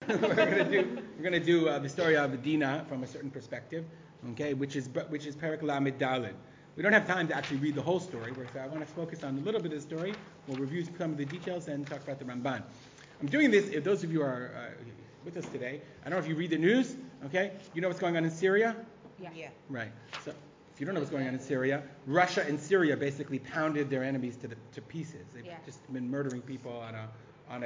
we're gonna do the story of Dina from a certain perspective, okay, which is Perek Lamed Daled. We don't have time to actually read the whole story. So I want to focus on a little bit of the story. We'll review some of the details and talk about the Ramban. I'm doing this if those of you are with us today. I don't know if you read the news, okay? You know what's going on in Syria? Yeah. Right. So if you don't know what's going on in Syria, Russia and Syria basically pounded their enemies to pieces. They've just been murdering people on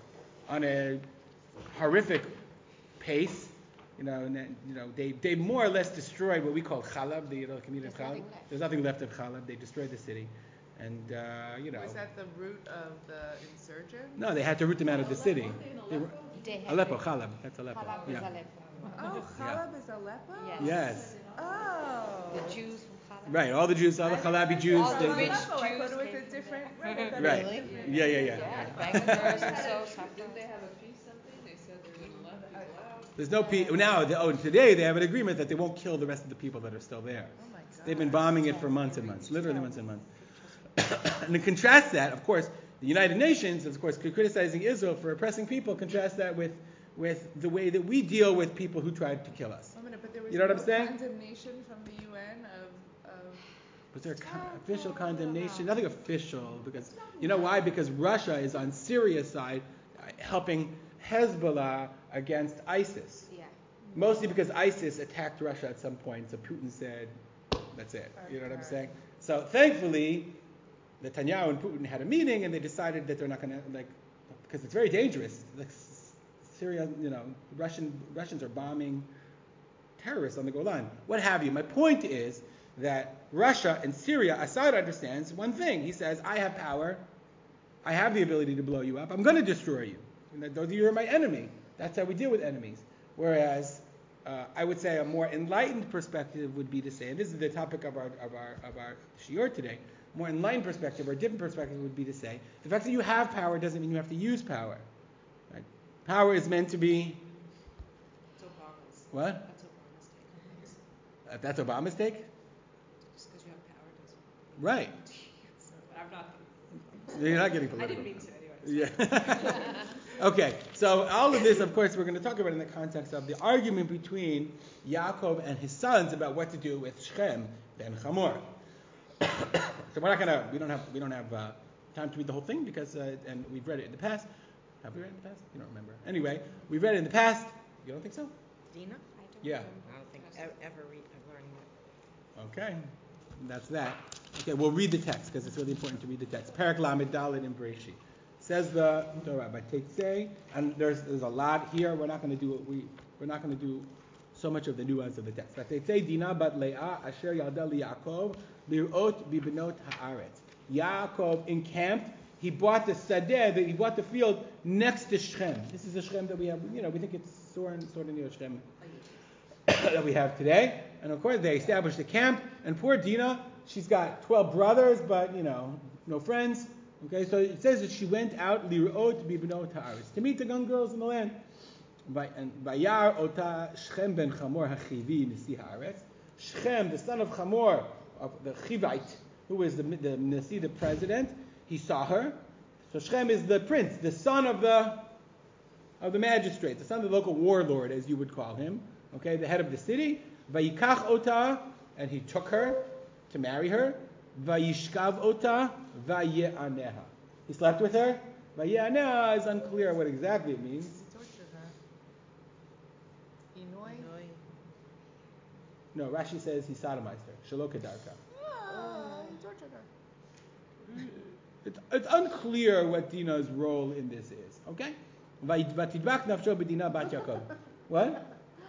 a horrific pace. They more or less destroyed what we call Khalab, the community of Khalab. There's nothing left of Khalab. They destroyed the city, and Was that the root of the insurgents? No, they had to root them out of the city. Aleppo, Khalab. That's Aleppo. Khalab is Aleppo. Oh, Khalab is Aleppo? Yes. Oh. The Jews from Khalab. Right, all the Jews, all the Khalabi Jews. All the rich Aleppo. I Jews thought it was a different. Right. Really? Yeah. Yeah, Bangladesh and so. Didn't they have a peace something? They said they're going to let people out. There's no peace now. Today they have an agreement that they won't kill the rest of the people that are still there. Oh my God. They've been bombing it for months and months, literally months and months. And to contrast that, of course, the United Nations, of course, criticizing Israel for oppressing people, contrast that with the way that we deal with people who tried to kill us. But there was You know what no I'm saying? condemnation from the UN of Was there official condemnation? Nothing official, because you know why? Because Russia is on Syria's side, helping Hezbollah against ISIS. Yeah. Mostly because ISIS attacked Russia at some point, so Putin said, "That's it." You know what I'm saying? So thankfully, Netanyahu and Putin had a meeting, and they decided that they're not going to because it's very dangerous. Syria, Russians are bombing terrorists on the Golan, what have you. My point is that Russia and Syria, Assad understands one thing. He says, I have power. I have the ability to blow you up. I'm going to destroy you. And you're my enemy. That's how we deal with enemies. Whereas, I would say a more enlightened perspective would be to say, and this is the topic of our shiur today, more enlightened perspective or a different perspective would be to say, the fact that you have power doesn't mean you have to use power. Right? Power is meant to be... It's Obama's. What? That's Obama's take. That's Obama's take? Just because you have power doesn't. Right. But I'm not. You're not getting I political. didn't mean to anyway. Yeah. Okay, so all of this, of course, we're going to talk about in the context of the argument between Yaakov and his sons about what to do with Shechem ben Hamor. So we don't have time to read the whole thing because, and we've read it in the past. Have we read it in the past? You don't remember. Anyway, we've read it in the past. You don't think so? Dina? Yeah. I don't think ever learning it. Okay, that's that. Okay, we'll read the text because it's really important to read the text. Perek Lamed Daled in Bereshit. Says the Torah by Tetzei, and there's a lot here. We're not going to do so much of the nuance of the text. But Tetzei Dina bat Leah asher yalda liYaakov lirot bibnot haaretz. Yaakov encamped. He bought the sadeh, he bought the field next to Shechem. This is the Shechem that we have. We think it's sort of near Shechem that we have today. And of course, they established a camp. And poor Dina, she's got 12 brothers, but no friends. Okay, so it says that she went out lirot bibnot haaretz, to meet the young girls in the land. And Vayar ota Shechem ben Hamor hachivi nisi haaretz. Shechem, the son of Hamor, of the Chivite, who is the Nasi, the president, he saw her. So Shechem is the prince, the son of the magistrate, the son of the local warlord, as you would call him. Okay, the head of the city. Vayikach ota, and he took her to marry her. Vayishkav ota, vaye'aneha. He slept with her. Vaye'aneha is unclear what exactly it means. He tortured her. Inoi? No, Rashi says he sodomized her. Shelo kedarka. He tortured her. It's unclear what Dina's role in this is. Okay? Vatidbach nafsho b'Dina bat Yaakov. What?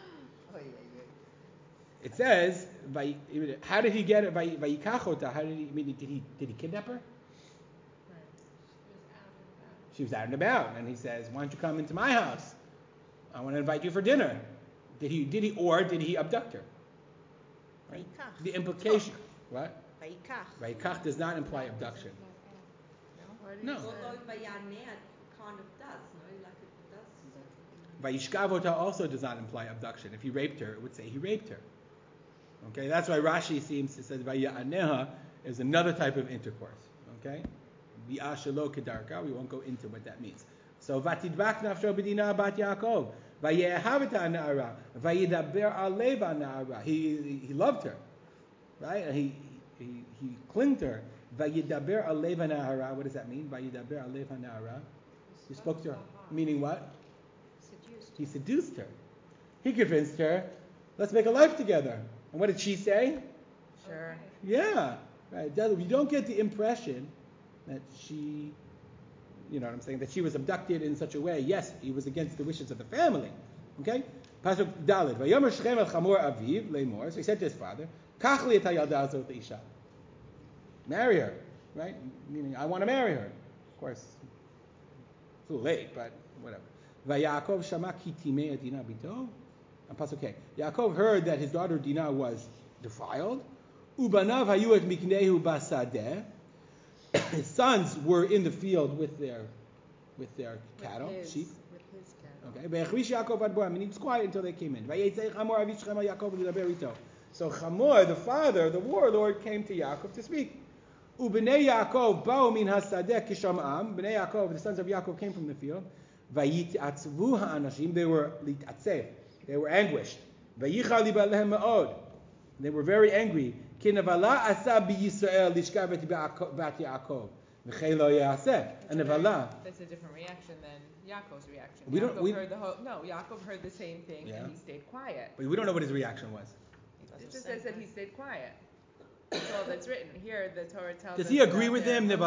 It says, how did he get it? Vayikachota. How did he kidnap her? She was out and about, and he says, "Why don't you come into my house? I want to invite you for dinner." Did he abduct her? Right? The implication. What? Vayikach does not imply abduction. No. Although Vayaneh kind of does, no? Like it does. Vayishkavota also does not imply abduction. If he raped her, it would say he raped her. Okay, that's why Rashi seems to say Vayaneha is another type of intercourse. Okay, V'ashelo kedarka. We won't go into what that means. So vatidbak nafsho b'dina bat Yaakov. Vayehavita na'ara. Vayidaber aleva na'ara. He loved her, right? And he clinged to her. Vayidaber aleva na'ara. What does that mean? Vayidaber aleva na'ara. He spoke to her. Meaning what? Seduced. He seduced her. He convinced her, let's make a life together. And what did she say? Sure. Yeah. Right. You don't get the impression that she, you know what I'm saying, that she was abducted in such a way. Yes, he was against the wishes of the family. Okay? Pasuk Daled. Vayomer Shechem el Chamor Aviv Lemor. So he said to his father, Kach li et hayalda azot leisha. Marry her. Right? Meaning, I want to marry her. Of course, it's a little late, but whatever. Vayakov shama ki timei Dina bito. And Pasuk K. Yaakov heard that his daughter Dinah was defiled. Ubanav hayu et miknehu basadeh. His sons were in the field with their cattle, sheep. With his cattle. Okay. Ve'achvish Yaakov ad boam, and he was quiet until they came in. Vayetzei Chamor aviv Shechem al Yaakov v'yidaber ito. So Chamor, the father, the warlord, came to Yaakov to speak. Ubnei Yaakov ba'u min hasadeh kishamam. Bnei Yaakov, the sons of Yaakov, came from the field. Vayitzvu ha'anashim. They were litatzev. They were anguished. Vayichal liba lehem ma'od. They were very angry. And Nevala, That's a different reaction than Yaakov's reaction. Yaakov heard the same thing and he stayed quiet. But we don't know what his reaction was. It just says that he stayed quiet. That's all that's written. Here the Torah tells us. Does he agree with him? I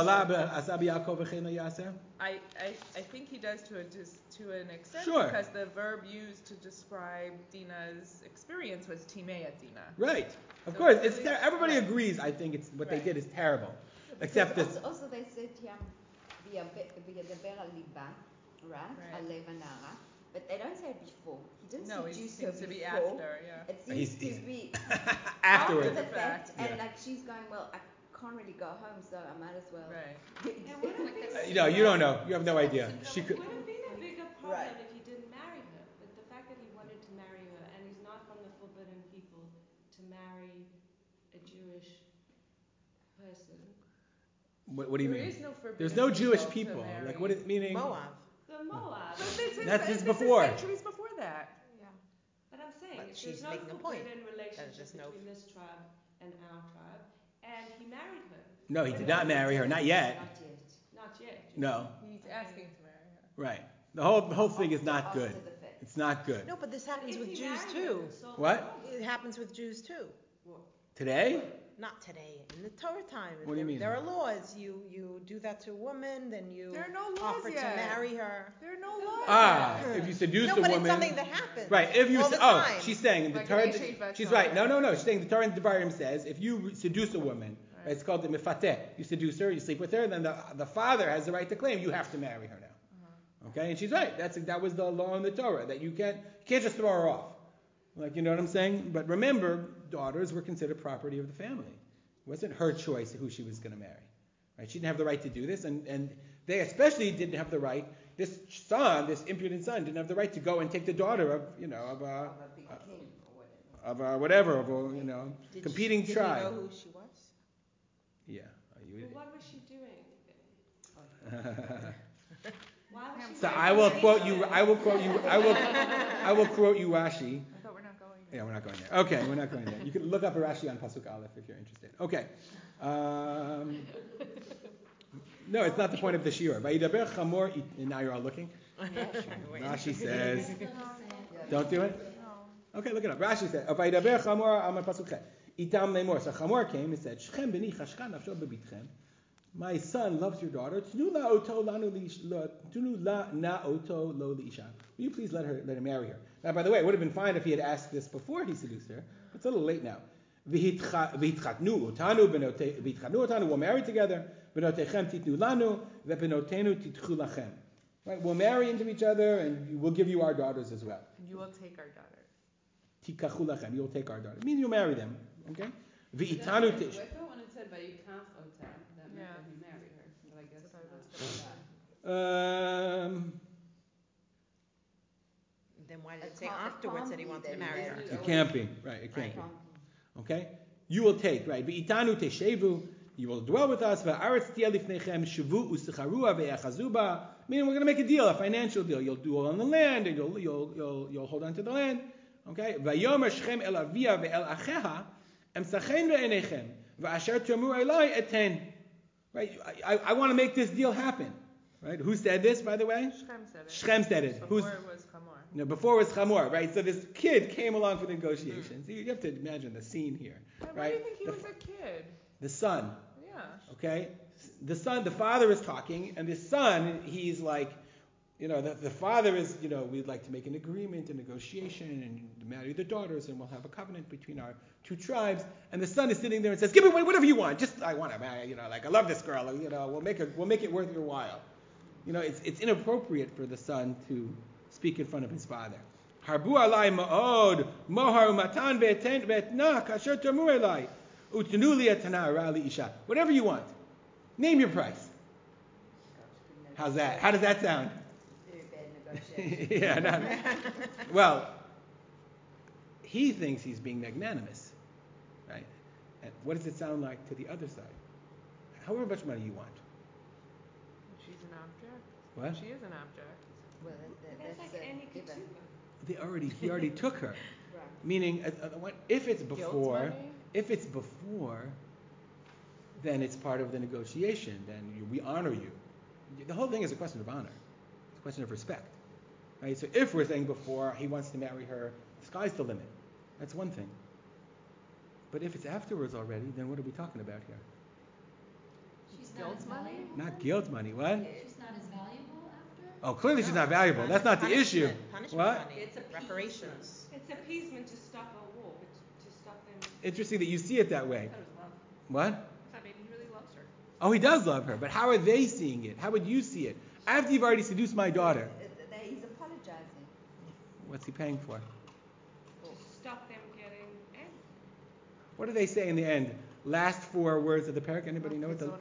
think he does to an extent, sure. Because the verb used to describe Dinah's experience was Timei Dina. Right. Of course. It's everybody agrees. I think it's what they did is terrible. Except this. Also they said וידבר על ליבה, right? על לב הנערה. But they don't say it before. He didn't seduce her seems to be before. after, yeah. It seems to be afterwards. after the fact, Yeah. and like she's going, well, I can't really go home, so I might as well. Right. You don't know. You have no idea. She could. It would have been a bigger problem Right. if he didn't marry her. But the fact that he wanted to marry her, and he's not from the forbidden people to marry a Jewish person. What do you mean? There is no forbidden There's no Jewish to people. marry Like what is meaning? Moab. The Moab. That's this before. Is centuries before that. Yeah. But I'm saying, But if she's there's no making a point. forbidden There's relationship just no- between this tribe and our tribe, and he married her. No, he did not marry her. Not yet. Not yet. Not yet. No. He's asking to marry her. Right. The whole thing is not After good. the fact. It's not good. No, but this happens If with he Jews married too. her, so What? It happens with Jews too. Today? Not today. In the Torah time. What do you mean? There are laws. You do that to a woman, then you There are no laws offer yet. to marry her. There are no laws. If you seduce No, a but woman. it's something that happens. Right. If you all the time. she's saying the Like Torah. an yeshiva She's Torah. right. No. She's saying the Torah in Devarim says if you seduce a woman, right. It's called the mifateh. You seduce her, you sleep with her, then the father has the right to claim you have to marry her now. Okay, and she's right. That was the law in the Torah that you can't just throw her off. Like, you know what I'm saying? But remember, daughters were considered property of the family. It wasn't her choice who she was going to marry. Right? She didn't have the right to do this, and they especially didn't have the right. This son, this impudent son, didn't have the right to go and take the daughter of a Of a big king or whatever. of a whatever, of a competing Did tribe. he know who she was? Yeah. Well, what was she doing? Why was she So married? I will quote you Rashi. I thought we're not going there. Yeah, we're not going there. Okay, we're not going there. You can look up a Rashi on Pasuk Aleph if you're interested. Okay. No, it's not the point of the shiur. Vayidaber chamor. Now you're all looking. Rashi says, don't do it. Okay, look it up. Rashi said, Vayidaber chamor amar Pasuk Chet. Itam lemor. So chamor came and said, Shechem b'ni chashka nafsho bebitchem. My son loves your daughter. Tnu la na oto lo liisha. Will you please let him marry her? Now, by the way, it would have been fine if he had asked this before he seduced her. It's a little late now. V'hitchatnu otanu. We'll marry together. V'notechem titnu lanu. V'benotenu titchu lachem. Right? We'll marry into each other, and we'll give you our daughters as well. You will take our daughter. Tikachu lachem. You'll take our daughter. It means you'll marry them. Okay. When V'itanu it said vayikach otam, that meant that he married her. But I guess Then why did it say afterwards that he wanted to marry her? It can't be. Right. It can't be. Okay? You will take, right? V'itanu teshevu. You will dwell with us. V'aretz tiyeh lifnechem shevu u'secharua ve'echazuba. Meaning we're going to make a deal, a financial deal. You'll do all on the land, and you'll hold on to the land. Okay? Vayomer Shechem el avia ve'el acheha emsachen ve'enechem va'asher tamu elai eten. Right? I want to make this deal happen. Right? Who said this, by the way? Shechem said it. Before it was Hamor. No, before it was Hamor, right? So this kid came along for the negotiations. You have to imagine the scene here, right? Why do you think he was a kid? The son. Yeah. Okay? The father is talking, and the son, he's like, the father is, we'd like to make an agreement, a negotiation, and marry the daughters, and we'll have a covenant between our two tribes. And the son is sitting there and says, give me whatever you want. Just, I want to marry, I love this girl. We'll make it worth your while. It's inappropriate for the son to speak in front of his father. Harbu alai ma'od, mohar matan ve'etna kasher tamu elai, utnu li etana rali isha. Whatever you want. Name your price. How's that? How does that sound? Very bad negotiation. Yeah. Well, he thinks he's being magnanimous, right? And what does it sound like to the other side? However much money you want. She's an object. What? She is an object. Well, That's like any given. ketubah. He already took her. Right. Meaning, if it's Guilt before, money? then it's part of the negotiation. Then we honor you. The whole thing is a question of honor. It's a question of respect. Right? So if we're saying before he wants to marry her, the sky's the limit. That's one thing. But if it's afterwards already, then what are we talking about here? She's Guilt money? Not guilt money. What? She's not as valuable after? Oh, clearly she's not valuable. That's not the issue. Punishment What? money. It's reparations. It's appeasement to stop a war, but to stop them. Interesting that you see it that way. That was love. What? I mean, he really loves her. Oh, he does love her, but how are they seeing it? How would you see it? After you've already seduced my daughter, He's apologizing. what's he paying for? To stop them getting angry. What do they say in the end? Last 4 words of the parak. Anybody know what the...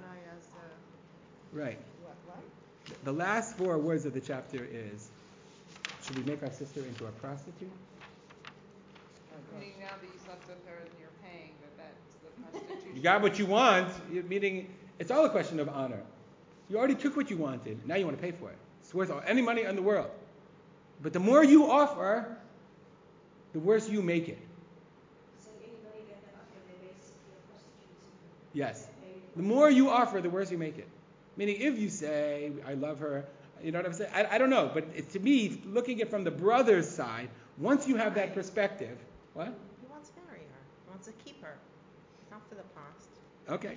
Right. What? The last 4 words of the chapter is, should we make our sister into a prostitute? Meaning now that you slept with her and you're paying, that's the prostitution. You got what you want, meaning it's all a question of honor. You already took what you wanted, now you want to pay for it. It's worth any money in the world. But the more you offer, the worse you make it. So anybody that offer, they're basically a prostitute. Yes. The more you offer, the worse you make it. Meaning if you say, I love her, you know what I'm saying? I don't know, but to me, looking at it from the brother's side, once you have that perspective, what? He wants to marry her. He wants to keep her. It's not for the past. Okay.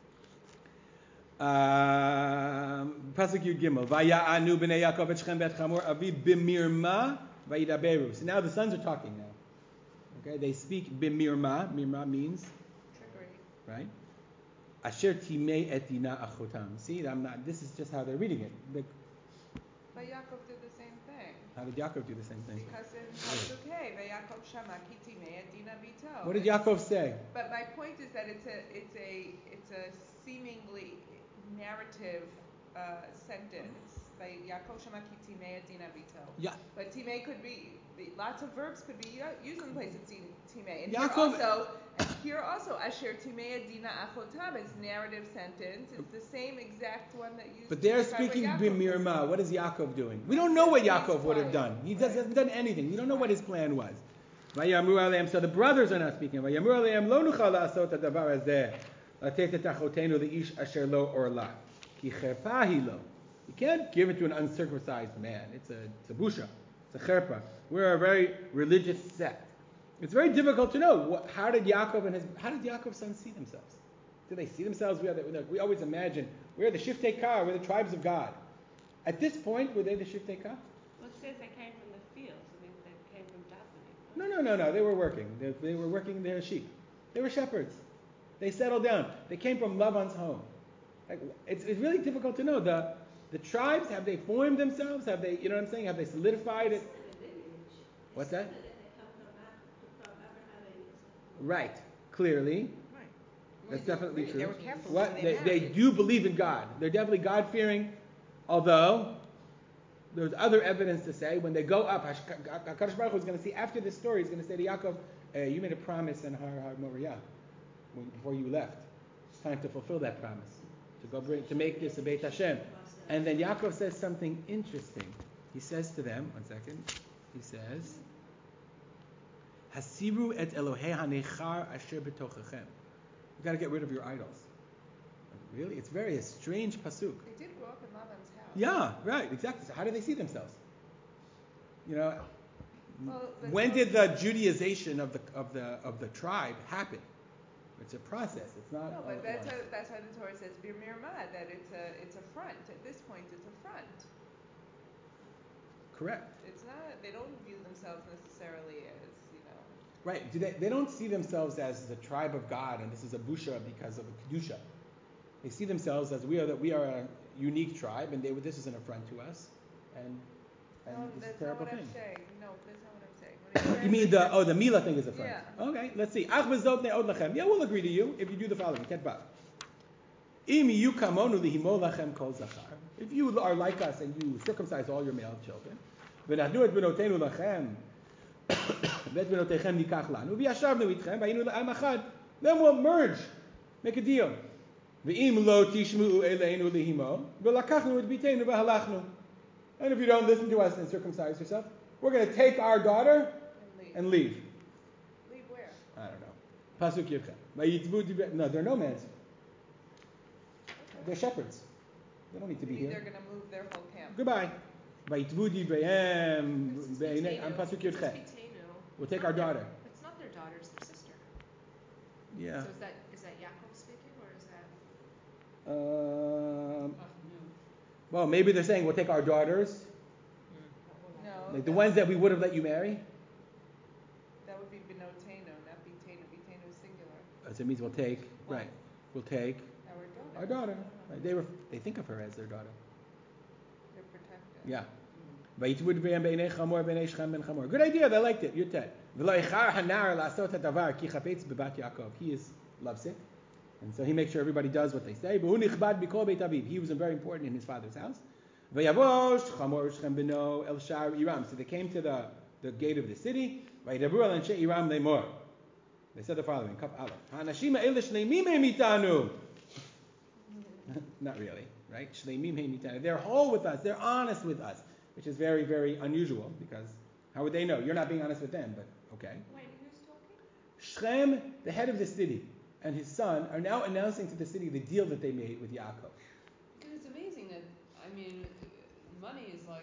Pasuk Yud Gimel. Vaya'anu b'nei Yaakov et Shechem v'et Chamor avi b'mirma vayidaberu. So now the sons are talking now. Okay, they speak b'mirma. Mirma means Trickery. right. Asher timei et dina achotam. See, this is just how they're reading it. But Yaakov did the same thing. How did Yaakov do the same thing? Because in Pasuk Hey, Yaakov shama ki timei et dina bito. What did Yaakov say? But my point is that it's a seemingly narrative sentence. By Yaakov shama ki timei et dina bito. Yeah. But timei could be lots of verbs could be used in the place of timei. And Yaakov, here also asher timei et dina achotam is narrative sentence. It's the same exact one that used. but they're speaking b'mirma. What is Yaakov doing? We don't know what Yaakov would have done. He hasn't done anything. We don't know what his plan was. Vayamru aleim. So the brothers are not speaking. Vayamru aleim lo nuchal la'asot hadavar hazeh latet et achotenu leish asher lo orla ki cherpa hi lo. You can't give it to an uncircumcised man. It's a busha. It's a cherpa. We're a very religious sect. It's very difficult to know how did Yaakov's sons see themselves? Do they see themselves? We always imagine we're the Shiftei Kar, we're the tribes of God. At this point, were they the Shiftei Kar? Well, it says they came from the fields. I mean, they came from davening. No. They were working. They were working their sheep. They were shepherds. They settled down. They came from Lavan's home. It's really difficult to know. The tribes, have they formed themselves? Have they, you know what I'm saying? Have they solidified it? What's that? Right. Clearly. Right. That's definitely true. They were careful. What? Who They married. do believe in God. They're definitely God-fearing, although there's other evidence to say when they go up, HaKadosh Baruch Hu is going to see, after this story, he's going to say to Yaakov, you made a promise in Har Moriah before you left. It's time to fulfill that promise. To make this a Beit Hashem. And then Yaakov says something interesting. He says to them, one second, he says, Hasiru et Elohei hanechar asher betochachem. You got to get rid of your idols. Really? It's a strange pasuk. They did grow up in Laban's house. Yeah, right, exactly. So how do they see themselves? Well, when did the Judaization of the tribe happen? It's a process. It's not. No, but that's why the Torah says b'mirmah, that it's a front. At this point, it's a front. Correct. It's not. They don't view themselves necessarily as, Right. They don't see themselves as the tribe of God, and this is a busha because of a kedusha. They see themselves as we are a unique tribe, and this is an affront to us, and No, this is that's a terrible not what thing. I'm saying. No, that's not what I'm saying. You mean the Mila thing is a front? Yeah. Okay, let's see. Ach bezot ne'od lachem. Yeah, we'll agree to you if you do the following. Ketba. Im yu kamonu lihimo lachem kol zachar. If you are like us and you circumcise all your male children, v'nachnu et benotenu lachem, v'et benotechem nikach lanu, v'yashavnu itchem, v'ayinu l'am achad. Then we'll merge, make a deal. V'im lo tishmu'u eleinu lihimo, v'lakachnu et bitenu v'halachnu. And if you don't listen to us and circumcise yourself, we're going to take our daughter and leave. Leave where? I don't know. Pasuk Yirchem. No, they're nomads. They're shepherds. They don't need to be here. They're going to move their whole camp. Goodbye. Vayitvu divrayim be'inei. I'm Pasuk Yirchem. We'll take our daughter. It's not their daughter, it's their sister. Yeah. So is that Yaakov speaking, or is that? Well, maybe they're saying we'll take our daughters, No. like the ones that we would have let you marry. That would be benotenu, not bitenu. Bitenu is singular. So it means we'll take. Right. We'll take Our our daughter. Right. They think of her as their daughter. They're protected. Yeah. Good idea. They liked it. He is lovesick, and so he makes sure everybody does what they say. He was very important in his father's house. So they came to the gate of the city. They said the following: not really, right? They're whole with us. They're honest with us, which is very, very unusual because how would they know? You're not being honest with them, but okay. Wait, who's talking? Shem, the head of the city, and his son are now announcing to the city the deal that they made with Yaakov. Because it's amazing that, money is like,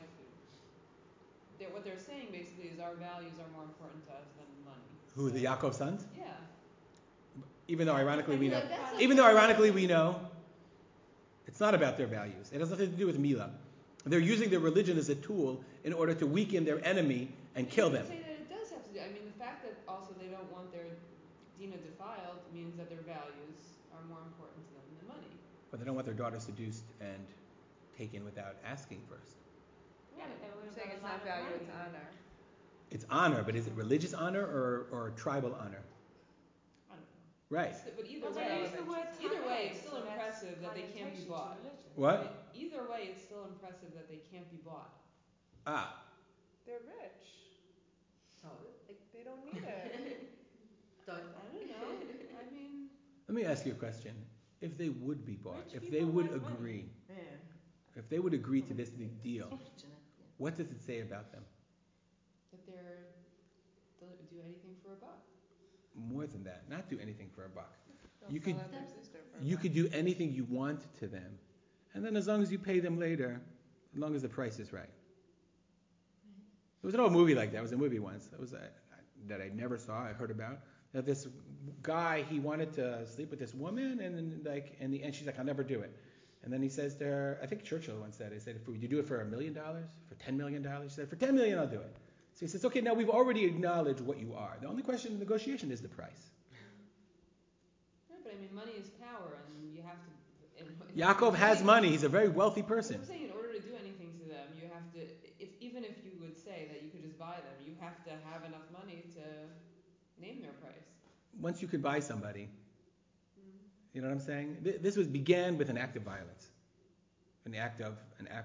what they're saying basically is our values are more important to us than money. Who, the Yaakov sons? Yeah. Even though ironically we know it's not about their values. It has nothing to do with Mila. They're using their religion as a tool in order to weaken their enemy and kill them. Say that it does have to do. The fact that also they don't want their Dina defiled means that their values are more important to them than money. But they don't want their daughters seduced and taken without asking first. Yeah, I'm saying it's not value, it's honor. It's honor, but is it religious honor or tribal honor? I don't know. Right. But either way, it's still impressive that they can't be bought. What? Either way, it's still impressive that they can't be bought. Ah. They're rich. So, They don't need it. I don't know. Let me ask you a question. If they would be bought, if they would agree, if they would agree to this deal, what does it say about them? That they'll do anything for a buck. More than that, not do anything for a buck. They'll You sell could out their sister for a you buck. could do anything you want to them, and then as long as you pay them later, as long as the price is right. There was an old movie like that. It was a movie once. That was that I never saw. I heard about that this guy, he wanted to sleep with this woman, and then in the end she's like, I'll never do it. And then he says to her, I think Churchill once said, he said, would you do it for $1 million? For $10 million? She said, for $10 million I'll do it. So he says, okay, now we've already acknowledged what you are. The only question in negotiation is the price. Yeah, but money is power, and you have to. Yaakov has money. He's a very wealthy person. I'm saying in order to do anything to them, you have to. Even if you would say that you could just buy them, you have to have enough money to name their price. Once you can buy somebody, you know what I'm saying? This began with an act of violence, an act of.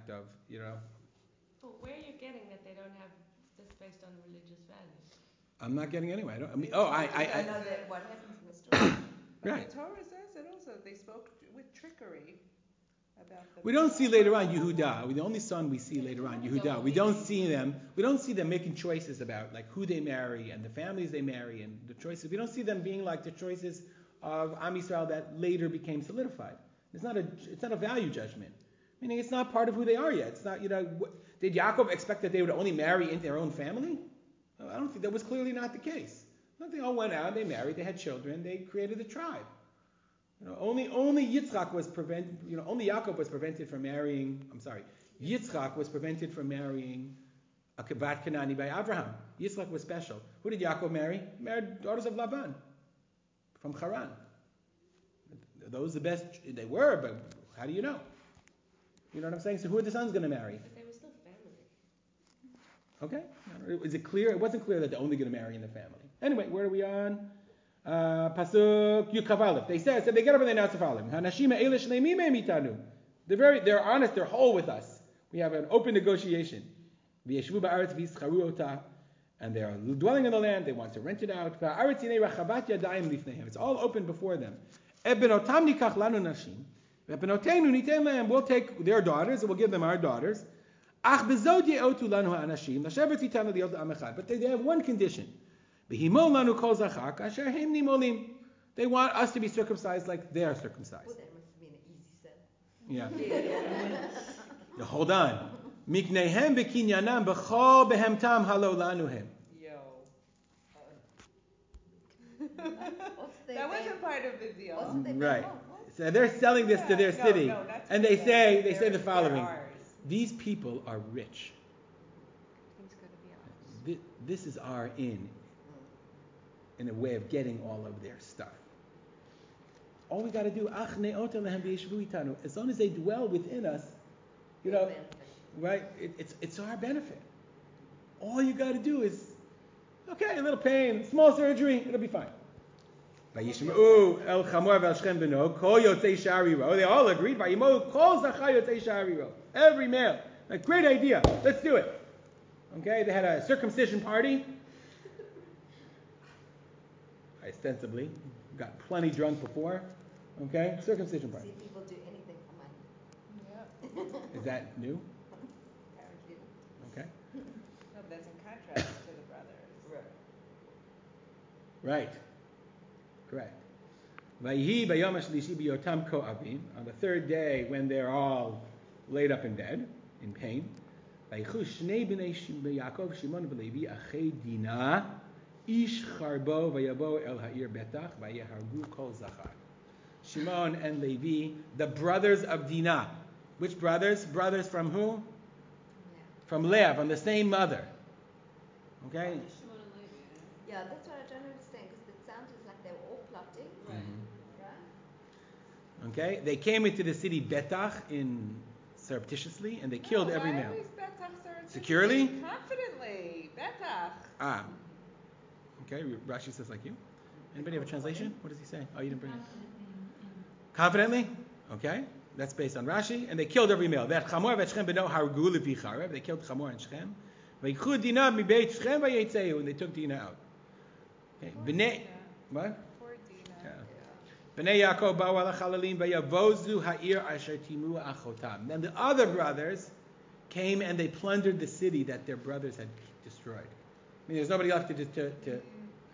But where are you getting that they don't have this based on religious values? I'm not getting anywhere. I know that what happens in the story. Right. The Torah says it also. They spoke with trickery. We don't see later on Yehuda. The only son we see later on, Yehuda. We don't see them making choices about like who they marry and the families they marry and the choices. We don't see them being like the choices of Am Yisrael that later became solidified. It's not a value judgment. Meaning it's not part of who they are yet. It's not, did Yaakov expect that they would only marry into their own family? I don't think that was clearly not the case. They all went out, they married, they had children, they created a tribe. Only Yitzchak was prevented. Only Yaakov was prevented from marrying. Yitzchak was prevented from marrying a Bat Kanani by Abraham. Yitzchak was special. Who did Yaakov marry? He married daughters of Laban from Haran. Those the best they were, but how do you know? You know what I'm saying? So who are the sons going to marry? But they were still family. Okay. Is it clear? It wasn't clear that they're only going to marry in the family. Anyway, where are we on? Pasuk Yud Kavalif. They said they get up and they announce the following. Hanashima Elish Leimime Mitanu. They're honest, they're whole with us. We have an open negotiation. V'yeshvu ba'aretz v'yischaru ota. And they are dwelling in the land, they want to rent it out. V'aretz yinei rachavat yadayim lifneihem. It's all open before them. Ebenotam nikach lanu nashim. V'ebenoteinu niten lehem. We'll take their daughters and we'll give them our daughters. Ach bezod ye'otu lanu ha'anashim. Lashevet yitanu liot am echad. But they have one condition. They want us to be circumcised like they're circumcised. Well, that must have been an easy sell. Yeah. Now, hold on. Miknehem bekinyanam b'chol behemtam halo lanuhem. That wasn't part of the deal. Right. So they're selling this to their city, and they say the following: these people are rich. This is our in a way of getting all of their stuff. All we got to do, as long as they dwell within us, right? It's our benefit. All you got to do is, okay, a little pain, small surgery, it'll be fine. They all agreed. Every male, a great idea. Let's do it. Okay, they had a circumcision party. Ostensibly, got plenty drunk before. Okay, circumcision party. See people do anything for money. Yeah. Is that new? Apparently. Okay. No, that's in contrast to the brothers. Right. Correct. Vayhi bayom hashlishi biyotam ko'avim. On the third day, when they're all laid up in bed in pain, vayichu shnei bnei Yaakov Shimon v'Levi achei Dinah. Ish charbo vayabo el ha'ir betach vayehargu kol zachar. Shimon and Levi, the brothers of Dinah. Which brothers? Brothers from who? Yeah. From Leah, from the same mother. Okay? Shimon and Levi, Yeah, that's what I don't understand, because it sounded like they were all plotting. Right. Right? Okay? They came into the city Betach surreptitiously, and they killed every male. Securely? Confidently. Betach. Okay, Rashi says like you. Anybody have a translation? What does he say? Oh, you didn't bring it. Confidently? Okay. That's based on Rashi. And they killed every male. They killed Chamor and Shechem. And they took Dinah out. Okay. Bnei, what? Poor Dinah. Bnei Yaakov ba'u ala chalalim vayavozu ha'ir asher timu achotam. Then the other brothers came and they plundered the city that their brothers had destroyed. I mean, there's nobody left to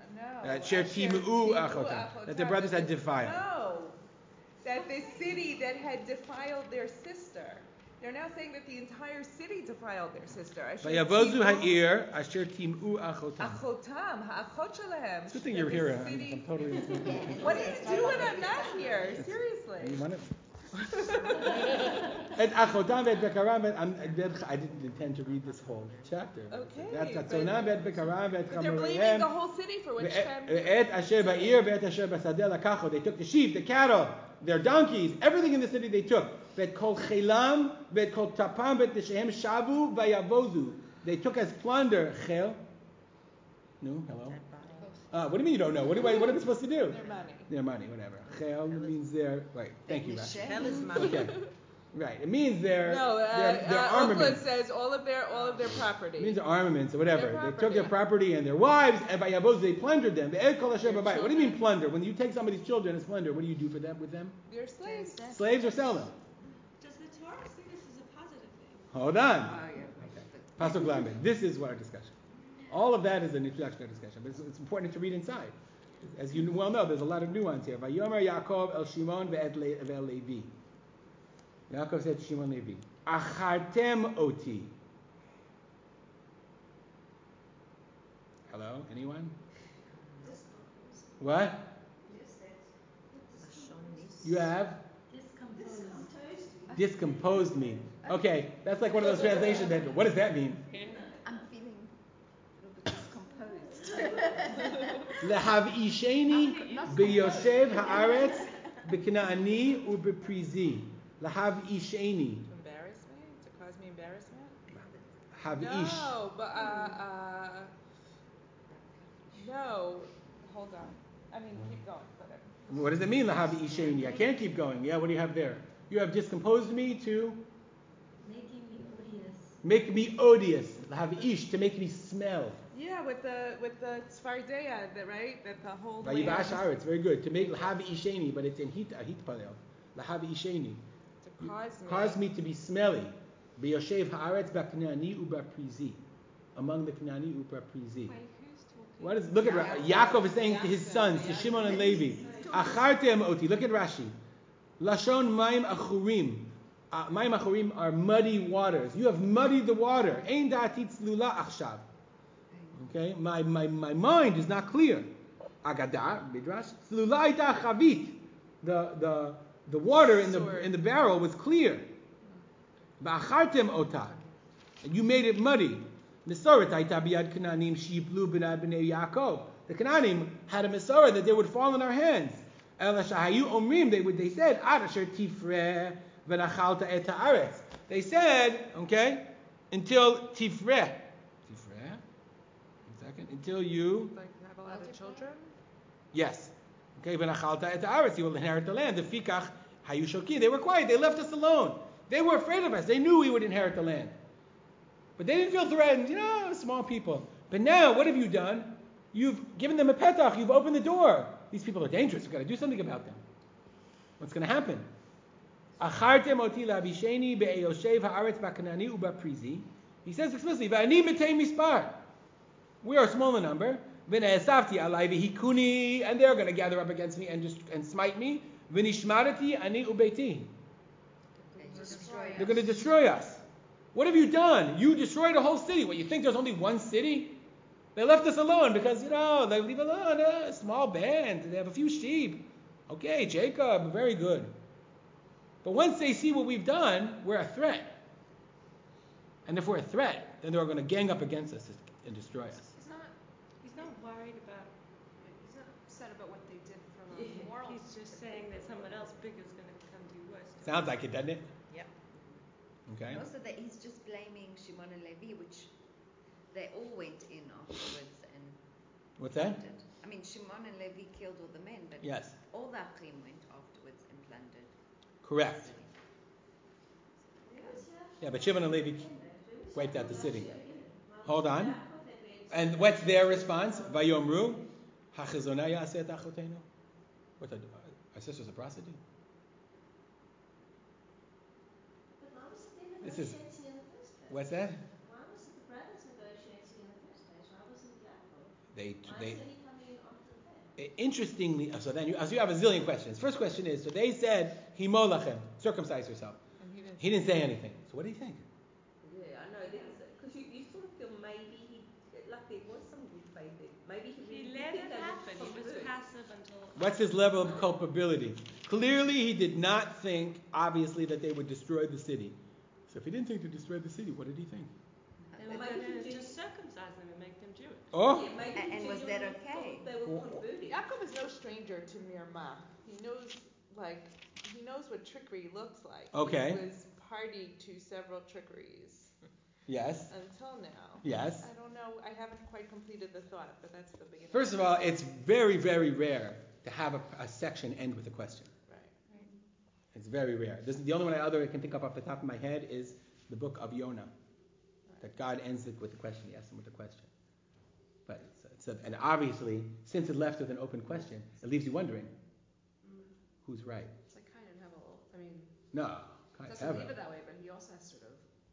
that their brothers had defiled. No, that the city that had defiled their sister. They're now saying that the entire city defiled their sister. Vayavozu ha'ir asher timu achotam. Achotam, ha'achot shelehem. It's a good thing you're here. I'm totally. What are you doing? I'm not here. Seriously. You want it? I didn't intend to read this whole chapter. Okay. But they're blaming the whole city for which They took the sheep, the cattle, their donkeys, everything in the city they took. They took as plunder. No, hello? What do you mean you don't know? What are we supposed to do? Their money, whatever. Chel means their... Right, thank you, Rashi. Chel is money. Okay. Right, it means their Oakland armaments. says all of their property. It means their armaments or whatever. They took their property and their wives, and by Yavuz they plundered them. What do you mean plunder? When you take somebody's children as plunder, what do you do for them with them? They're slaves. Slaves or sell them? Does the Hold on. Oh, yeah. Pasuk Lamed. This is our discussion. All of that is an introduction to our discussion, but it's important to read inside. As you well know, there's a lot of nuance here. Vayomer Yaakov el Shimon ve'el Levi. Yaakov said to Shimon Levi, Achartem oti. Hello? Anyone? What? You have? Discomposed me. Okay, that's like one of those translations that, what does that mean? I'm feeling a little bit discomposed. Lahavisheni b'yoshev haaretz b'knaani u'b'prizi. Lahavisheni. To embarrass me? To cause me embarrassment? Havish. No, but no. Hold on. I mean, keep going. Whatever. What does it mean, lahavisheni? I can't keep going. Yeah, what do you have there? You have discomposed me to make me odious. Lahavish, to make me smell. Yeah, with the tzfardeya, right? That the whole Vayivash haaretz, very good. To make lahavisheni, but it's in hit palel. Lahavisheni. To cause me to be smelly. B'yoshev haaretz b'knaani u'b'prizi. Among the Knaani u'b'prizi. What is? Look at Yaakov is saying to his sons, to Shimon and Levi, Achartem oti. Look at Rashi. Lashon mayim achurim. Mayim achurim are muddy waters. You have muddied the water. Ein da'ati tzlula achshav. Okay, my mind is not clear. Agadah midrash tzlula ita chavit. The water in the barrel was clear. Ba'achartem ota, and you made it muddy. Mesoret aita biyad Kananim sheyiplu b'nei Yaakov. The Canaanim had a Mesorah that they would fall in our hands. Ela shahayu omrim, they said ad asher tifreh v'nachalta et haaretz. They said, okay, until tifreh. Until you like have a lot of children. Yes. Okay, v'nachalta et haaretz, you will inherit the land. The fikach hayu shoki. They were quiet. They left us alone. They were afraid of us. They knew we would inherit the land. But they didn't feel threatened. Small people. But now, what have you done? You've given them a petach. You've opened the door. These people are dangerous. We've got to do something about them. What's going to happen? Achartem oti labisheni be'eyoshev haaretz b'knaani u'b'prizi. He says explicitly, v'ani b'tei mispar. We are small in number. V'ne'esavti alai v'hikuni, and they're going to gather up against me and smite me. V'nishmarati ani u'beiti. They're going to destroy us. What have you done? You destroyed a whole city. What, you think there's only one city? They left us alone because, they leave alone. A small band. They have a few sheep. Okay, Jacob, very good. But once they see what we've done, we're a threat. And if we're a threat, then they're going to gang up against us and destroy us. He's not worried about, he's not upset about what they did from a moral. He's just saying that someone else bigger is going to come do worse. Sounds like it, doesn't it? Yep. Okay. And also that he's just blaming Shimon and Levi, which they all went in afterwards and What's that? plundered. I mean, Shimon and Levi killed all the men, but yes, all the Achim went afterwards and plundered. correct. Yeah, but Shimon and Levi wiped out the city. Hold on. And what's their response? Vayomru, hachazonah ya'aseh et achotenu. What, our sister's a prostitute? But why was it This is, negotiating in the first place? what's that? Why was it the brothers negotiating in the first place? Why wasn't Yaakov? They Why is he coming in after them? interestingly, so then you have a zillion questions. First question is, so they said, Himo lachem, circumcise yourself. And He didn't say anything. So what do you think? Yeah, I know. Because you sort of feel maybe there was some good faith there. Maybe He let it happen. He was passive until. What's his level of culpability? Clearly, he did not think, obviously, that they would destroy the city. So if he didn't think to destroy the city, what did he think? They were going to just circumcise them and make them Jewish. Oh, Yeah, and was that okay? Yaakov is no stranger to Mirma. He knows what trickery looks like. Okay. He was party to several trickeries. yes. Until now. Yes. I don't know. I haven't quite completed the thought, but that's the beginning. First of all, it's very, very rare to have a section end with a question. Right. It's very rare. This is the only one I can think of off the top of my head is the book of Yonah. Right. That God ends it with a question. He asks him with a question. But and obviously, since it left with an open question, it leaves you wondering, who's right? It's like Cain and Hevel. I mean, No, it doesn't leave it that way, but he also has sort of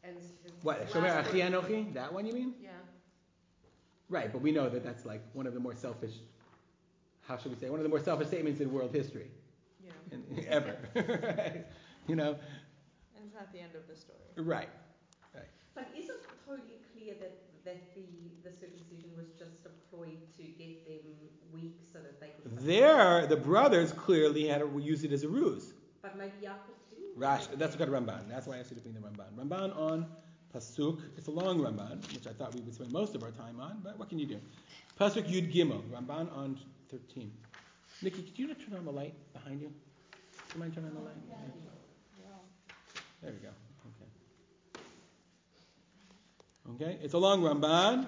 And his What? Shomer Achi Anochi? That one you mean? Yeah. Right, but we know that that's like one of the more selfish, how should we say, one of the more selfish statements in world history. Yeah. Ever. Right? You know? And it's not the end of the story. Right. But is it totally clear that the circumcision was just a ploy to get them weak so that they could... There, the brothers clearly had to use it as a ruse. But maybe Yaakov didn't. Rash, that's what Ramban. That's why I asked you to bring the Ramban. Ramban on Pasuk. It's a long Ramban, which I thought we would spend most of our time on, but what can you do? Pasuk Yud Gimel. Ramban on 13. Nikki, could you turn on the light behind you? Do you mind turning on the light? Yeah. There we go. Okay, it's a long Ramban.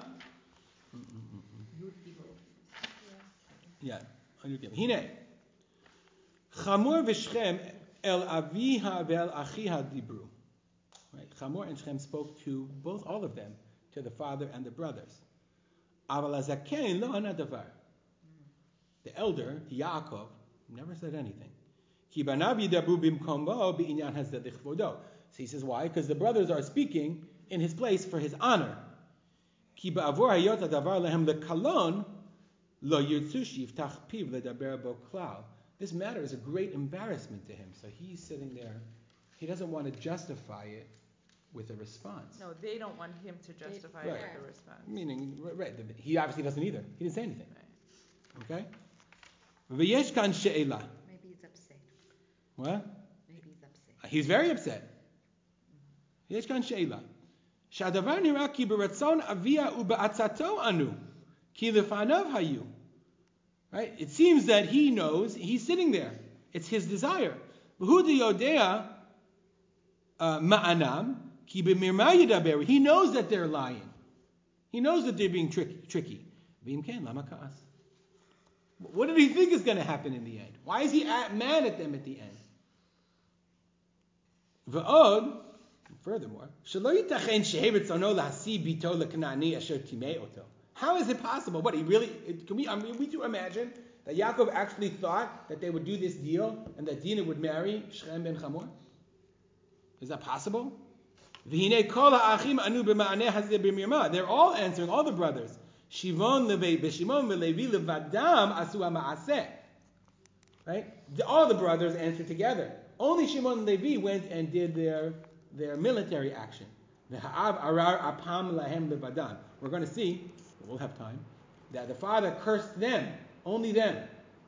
Yeah, Yud Gimel. Hine. Chamor v'Shchem el aviha ve'el achiha dibru. Right, Chamor and Shechem spoke to all of them, to the father and the brothers. Aval hazaken lo hana davar. The elder Yaakov never said anything. Ki banav yidabru bimkomo b'inyan hazeh lichvodo. So he says why? Because the brothers are speaking in his place for his honor. Ki ba'avor hayot hadavar lehem lekalon lo yirtzu shiftach piv ledaber bo klal. This matter is a great embarrassment to him. So he's sitting there. He doesn't want to justify it with a response. No, they don't want him to justify it with a response. Meaning, right, he obviously doesn't either. He didn't say anything. Right. Okay? V'yesh kan she'ela. Maybe he's upset. What? Maybe he's upset. He's very upset. V'yesh kan she'ela. Sha'adavar nira ki beratzon avia u'ba'atzato anu. Ki lefanav hayu. Right? It seems that he knows, he's sitting there. It's his desire. He knows that they're lying. He knows that they're being tricky. What did he think is going to happen in the end? Why is he mad at them at the end? Furthermore, how is it possible? What, he really, we do imagine that Yaakov actually thought that they would do this deal and that Dinah would marry Shechem ben Chamor? Is that possible? They're all answering, all the brothers. Right? All the brothers answered together. Only Shimon and Levi went and did their military action. We're going to see, we'll have time, that the father cursed them, only them.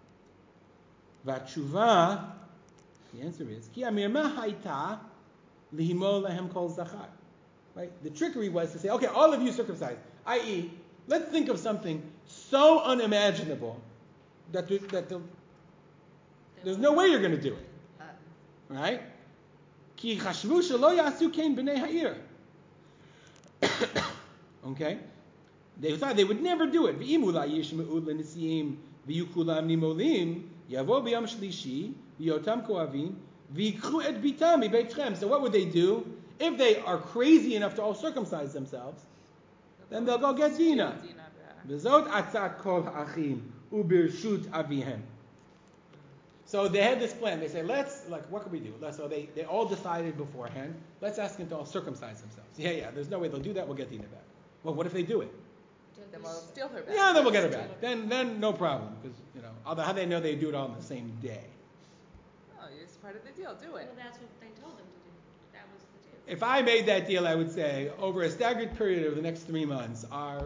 Vatshuva, the answer is, Ki amirma haita lihimo lahem kol zachar. Right? The trickery was to say, okay, all of you circumcised, i.e., let's think of something so unimaginable that there's no way you're going to do it. Right? Ki chashvu shelo yasu kein b'nei ha'ir. Okay? They thought they would never do it. So what would they do? If they are crazy enough to all circumcise themselves, then they'll go get Dinah. So they had this plan. They say, what can we do? So they all decided beforehand, let's ask them to all circumcise themselves. Yeah, there's no way they'll do that. We'll get Dinah back. Well, what if they do it? Then we'll steal her back. Yeah, then we'll get her back. Then no problem. Because, although how they know they do it all on the same day? Oh, it's part of the deal. Do it. Well, that's what they told them to do. That was the deal. If I made that deal, I would say, over a staggered period of the next 3 months, our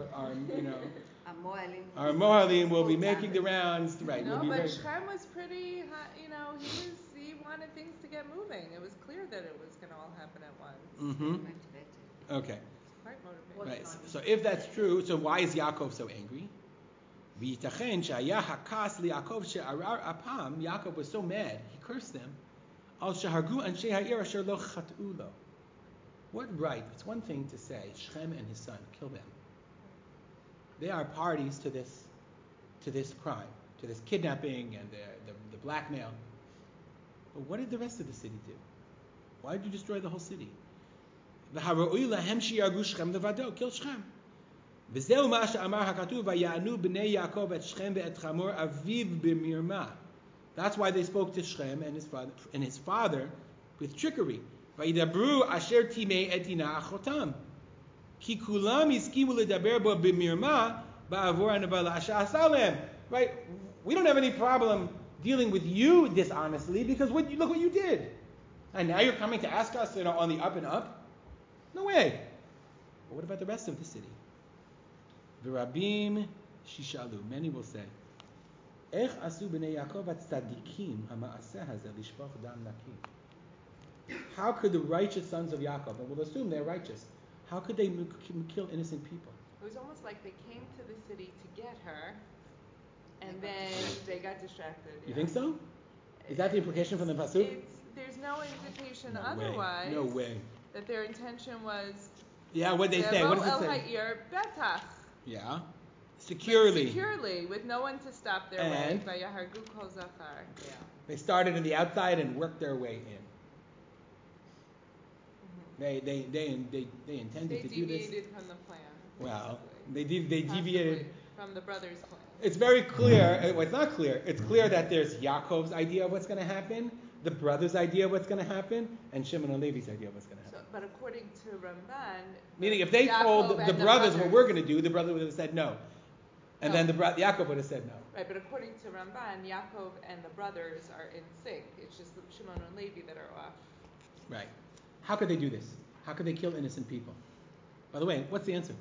Mohalim will be making the rounds. Right. No, but Shechem was pretty, he wanted things to get moving. It was clear that it was going to all happen at once. Mm-hmm. Okay. Quite motivated. Right. So if that's true, so why is Yaakov so angry? Yaakov was so mad, he cursed them. What right? It's one thing to say, Shechem and his son, kill them. They are parties to this crime, to this kidnapping and the blackmail. But what did the rest of the city do? Why did you destroy the whole city? Kill Shechem. That's why they spoke to Shechem and his father with trickery. Vayidabru asher timei et dina achotam. Ki kulam yiskimu ledaber bo b'mirma ba'avur hanava la'asha asalem. Right? We don't have any problem dealing with you dishonestly because look what you did. And now you're coming to ask us, on the up and up? No way. But what about the rest of the city? V'rabim shishalu. Many will say, Ech asu b'nei Yaakov tzadikim hama'aseh hazeh lishpoch dam naki. How could the righteous sons of Yaakov, and we'll assume they're righteous, how could they kill innocent people? It was almost like they came to the city to get her, and then they got distracted. You think so? Is that the implication from the pasuk? There's no indication otherwise. No way. That their intention was. Yeah, what they say? What does it say? Yeah. Securely, with no one to stop their way. Yeah. They started on the outside and worked their way in. Mm-hmm. They intended to do this. They deviated from the plan. Well, they deviated from the brothers' plan. It's very clear. Well, it's not clear. It's clear that there's Yaakov's idea of what's going to happen, the brothers' idea of what's going to happen, and Shimon and Levi's idea of what's going to happen. But according to Ramban, meaning if they told the brothers what we're going to do, the brother would have said no. And then Yaakov would have said no. Right, but according to Ramban, Yaakov and the brothers are in sync. It's just Shimon and Levi that are off. Right. How could they do this? How could they kill innocent people? By the way, what's the answer?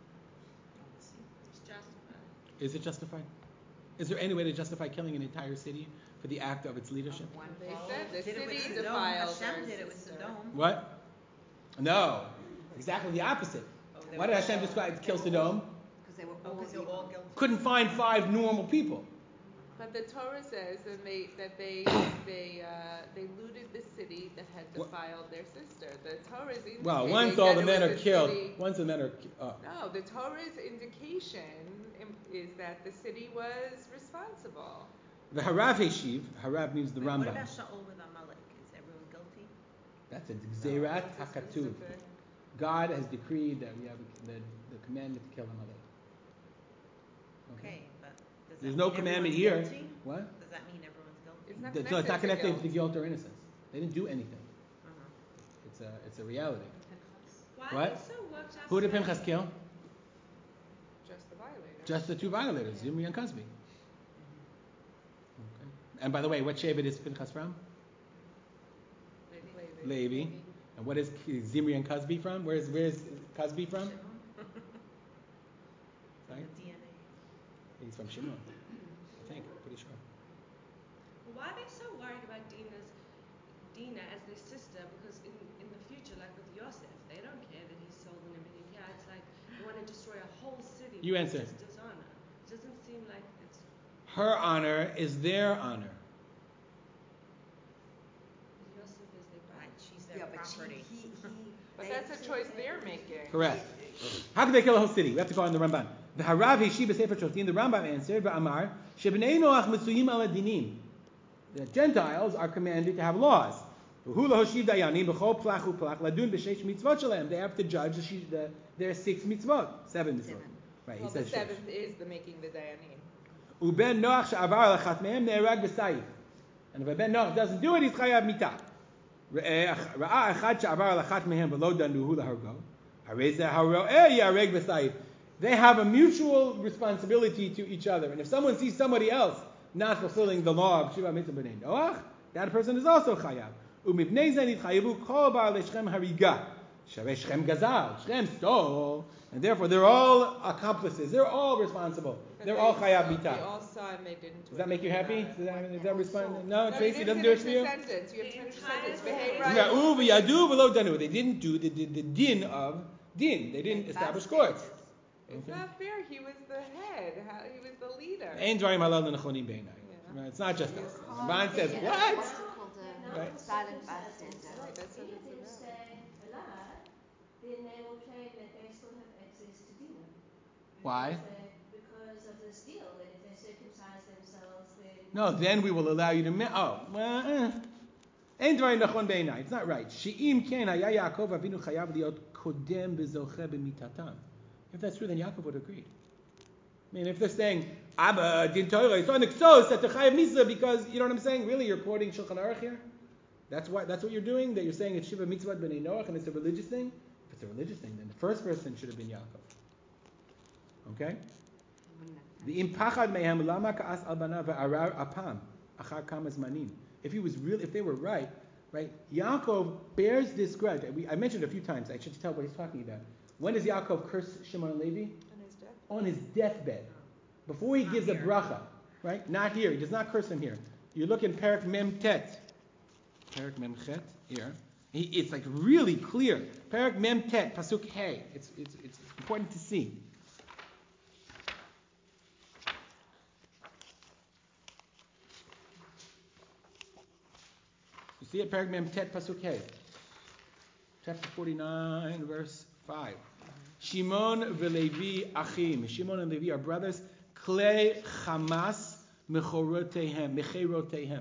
It's justified. Is it justified? Is there any way to justify killing an entire city for the act of its leadership? They said the city defiled. Hashem did it with Sodom. What? No. Exactly the opposite. Why did Hashem kill Sodom? Because they were all guilty. Couldn't find 5 normal people. But the Torah says that they looted the city that had defiled their sister. The Torah's indicating once all the men are killed. Once the men are No, the Torah's indication is that the city was responsible. The Harav Heshiv. Harav means the Rambam. What about Shaul with Amalek? Is everyone guilty? That's a Gzerat HaKatuv. God has decreed that we have the commandment to kill Amalek. Okay, but does there's that no mean commandment here. Guilty? What? Does that mean everyone's guilty? It's not connected to guilt or innocence. They didn't do anything. It's a reality. What? Who did Pinchas kill? Just the violators. Just the 2 violators, Zimri and Cosby. Okay. And by the way, what Shevet is Pinchas from? Levi. And what is Zimri and Cosby from? Where's Cosby from? Right? The DNA. He's from Shimon. I think, pretty sure. Why are they so worried about Dina as their sister? Because in the future, like with Yosef, they don't care that he sold and everything. Yeah, it's like they want to destroy a whole city. You answer. It's just dishonor. It doesn't seem like it's. Her honor is their honor. Yosef is their bride. She's their property. But that's a choice they're making. Correct. How could they kill a whole city? We have to go on the Ramban. The Harav Heshiv Sefer Shoftim, the Rambam answered, V'amar, Shebnei Noach Mitzuyim ala dinim. The Gentiles are commanded to have laws. They have to judge their 6 mitzvot, 7 mitzvot. Right, well, the 7th is the making the dayanim. Uben Noach she'avar lachat mehem ne'erag b'sayif. And if a ben Noach doesn't do it, he's chayav mitah. Ra'a echad she'avar lachat mehem v'lo danuhu lahargo. Harei zeh haro'eh yareg b'sayif. They have a mutual responsibility to each other. And if someone sees somebody else not fulfilling the law of Shiva Mitzvah B'nai Noach, that person is also chayav. U'mipnei zeh nitchayevu kol bar leShem hariga. Sharei Shem gazal. Shem stole. And therefore, they're all accomplices. They're all responsible. They're all chayav mitah. They all saw and they didn't do it. Does that make you happy? Does that respond? No, Tracy doesn't do it for you? You have to finish the sentence. They didn't do the din of din. They didn't establish courts. It's not fair. He was the head. He was the leader. It's not just us. Ramban says, what? Right. Silent bystander. If they stay alive, then they will claim that they still have access to Dina. Why? Because of this deal, that if they circumcise themselves, then... No, then we will allow you to... It's not right. If that's true, then Yaakov would agree. I mean, if they're saying, Abba, din Torah, it's on Exos, that the Chayav Misa, because, you know what I'm saying? Really, you're quoting Shulchan Aruch here? That's what you're doing. That you're saying it's Shiva Mitzvot B'nai Noach and it's a religious thing. If it's a religious thing, then the first person should have been Yaakov. Okay. The impachad mehem lama ka'as al banav ve'arar apam achar kama zmanim. If they were right, Yaakov bears this grudge. I mentioned it a few times. I should tell what he's talking about. When does Yaakov curse Shimon and Levi? On his deathbed. Before he gives a bracha. Right? Not here. He does not curse him here. You look in Perek Mem Tet. Perek Mem Chet here. It's like really clear. Perek Mem Tet, Pasuk Hey. It's important to see. You see it, Perek Mem Tet, Pasuk Hey. Chapter 49, verse 5. Shimon v'Levi achim. Shimon and Levi are brothers. Klei chamas mecherotehem.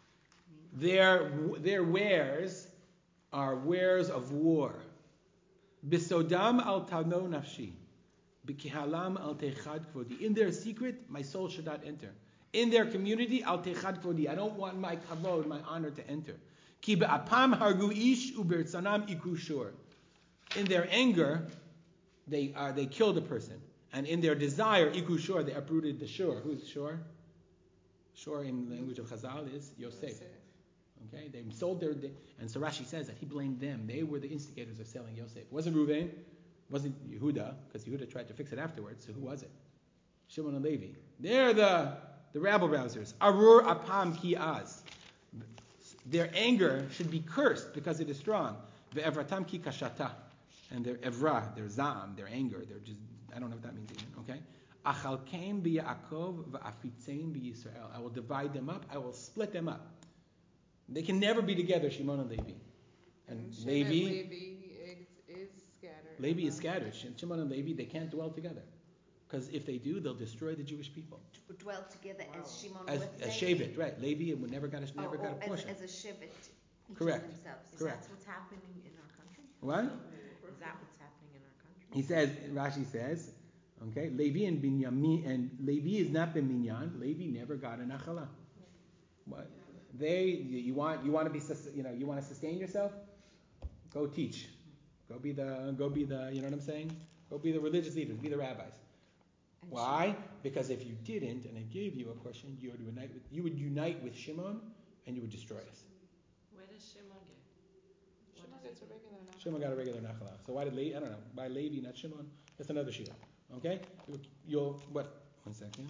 Their wares are wares of war. Bisodam al tano nafshi. Bikihalam al techad kvodi. In their secret, my soul should not enter. In their community, al techad kvodi. I don't want my kavod, my honor to enter. Ki be'apam hargu ish ubertzanam iku shur. In their anger, they killed a person. And in their desire, iku shur, they uprooted the shur. Who's shur? Shur in the language of Chazal is Yosef. Okay, they sold and so Rashi says that he blamed them. They were the instigators of selling Yosef. It wasn't Reuven, it wasn't Yehuda, because Yehuda tried to fix it afterwards. So who was it? Shimon and Levi. They're the rabble rousers. Arur apam ki az. Their anger should be cursed because it is strong. Ve'evratam ki kashata. And their evra, their zam, their anger, they're just, I don't know what that means even, okay? Achalkeim b'Yaakov v'afitzeim b'Yisrael. I will divide them up, I will split them up. They can never be together, Shimon and Levi. And Levi is scattered. Levi is scattered. Shimon and Levi, they can't dwell together. Because if they do, they'll destroy the Jewish people. Dwell together as Shimon as Shevet, right. Levi never got a portion. As a Shevet. Correct. Themselves. Correct. Is that what's happening in our country? What? Is that what's happening in our country? He says, Rashi says, okay, Levi and Binyamin, and Levi is not Binyamin. Levi never got a nachala. What? You want to be, you want to sustain yourself? Go teach. Go be the, you know what I'm saying? Go be the religious leaders, be the rabbis. And why? Because if you didn't, and I gave you a portion, you would unite with Shimon, and you would destroy us. Where does Shimon get? Shimon gets a regular nachala. Shimon got a regular nachala. So why did Levi? I don't know. Why Levi, not Shimon? That's another shira. Okay? You'll what? 1 second.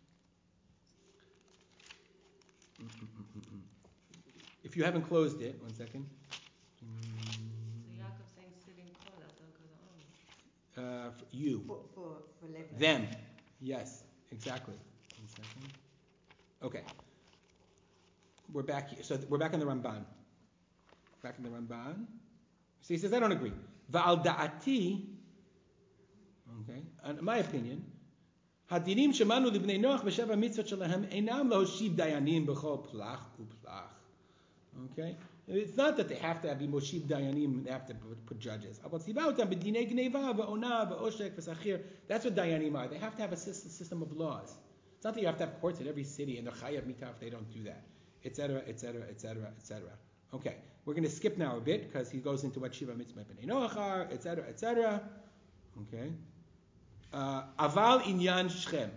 If you haven't closed it, 1 second. So Yaakov saying sitting kol al you. For Levi. Them. Yes, exactly. 1 second. Okay. We're back here. So we're back in the Ramban. Back in the Ramban. So he says, I don't agree. Va'al da'ati. Okay. In my opinion, hadinim shemanu libnei Noach v'sheva mitzvot shelahem einam lahoshiv dayanim b'chol plach u'plach. Okay. It's not that they have to be moshiv dayanim. They have to put judges. That's what dayanim are. They have to have a system of laws. It's not that you have to have courts in every city and they're chayav mitah if they don't do that, etc., etc., etc., etc. Okay, we're going to skip now a bit because he goes into what Shiva Mitzvah B'nai Noach are, etc., etc. Okay. Aval inyan Shechem.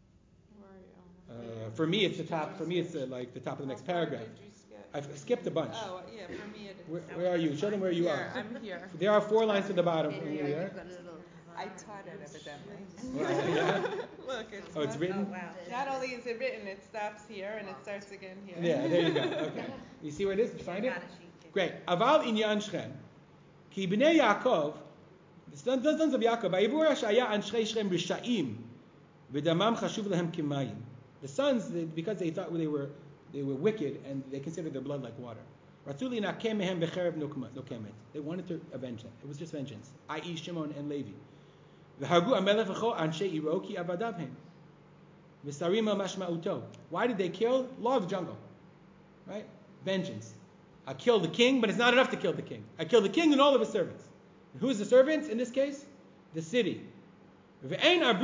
For me, it's the top. For me, it's like the top of the next paragraph. I've skipped a bunch. Oh, yeah, for me it is. Where are you? Show them where you are. I'm here. There are 4 lines to the bottom. I taught it evidently. Yeah. Look, it's Oh, it's written? Oh, wow. Not only is it written, it stops here and it starts again here. Yeah, there you go. Okay. You see where it is? Did you find it? Great. Aval inyan Shechem. Ki b'nei Yaakov, the sons of Yaakov, Vayivur ha'shaya anshei Shechem risha'im, v'damam chashuv lehem kimayim. The sons, because they thought they were wicked and they considered their blood like water. They wanted to avenge them. It was just vengeance, i.e. Shimon and Levi. Why did they kill? Law of the jungle. Right? Vengeance. I kill the king, but it's not enough to kill the king. I kill the king and all of his servants. And who's the servants in this case? The city. They didn't